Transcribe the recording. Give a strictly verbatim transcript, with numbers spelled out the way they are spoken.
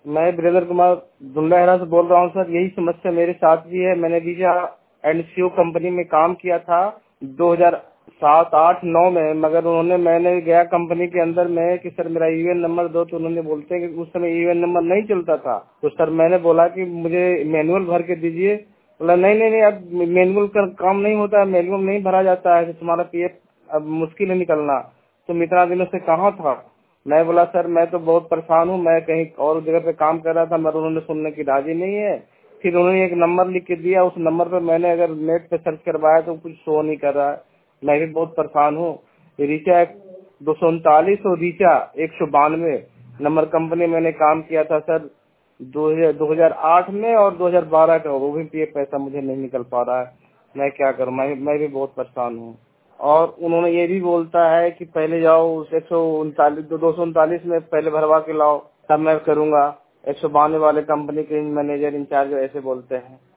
मैं वीरेंद्र कुमार धुंडहरा से बोल रहा हूँ सर। यही समस्या मेरे साथ भी है। मैंने वीजा एनसीओ कंपनी में काम किया था दो हज़ार सात आठ नौ में, मगर उन्होंने मैंने गया कंपनी के अंदर में कि सर मेरा यूएन नंबर दो, तो उन्होंने बोलते हैं कि उस समय यूएन नंबर नहीं चलता था। तो सर मैंने बोला कि मुझे मैनुअल भर के दीजिए। बोला नहीं नहीं नहीं, अब मैनुअल का काम नहीं होता, मैनुअल नहीं भरा जाता है, तो तुम्हारा पीएफ अब मुश्किल है निकलना। तुम इतना दिनों से कहाँ था? मैं बोला सर मैं तो बहुत परेशान हूँ, मैं कहीं और जगह पे काम कर रहा था, मगर उन्होंने सुनने की राजी नहीं है। फिर उन्होंने एक नंबर लिख के दिया, उस नंबर पे मैंने अगर नेट पे सर्च करवाया तो कुछ शो नहीं कर रहा है। मैं भी बहुत परेशान हूँ। रीचा दो सौ उनतालीस और रीचा एक सौ बानवे नंबर कंपनी मैंने काम किया था सर दो हजार आठ में और दो हजार बारह का, वो भी पीएफ पैसा मुझे नहीं निकल पा रहा है। मैं क्या करूँ? मैं मैं भी बहुत परेशान हूँ। और उन्होंने ये भी बोलता है कि पहले जाओ उस एक सौ उनतालीस दो सौ उनतालीस में पहले भरवा के लाओ, तब मैं करूंगा। एक सौ बानवे वाले कंपनी के मैनेजर इंचार्ज ऐसे बोलते हैं।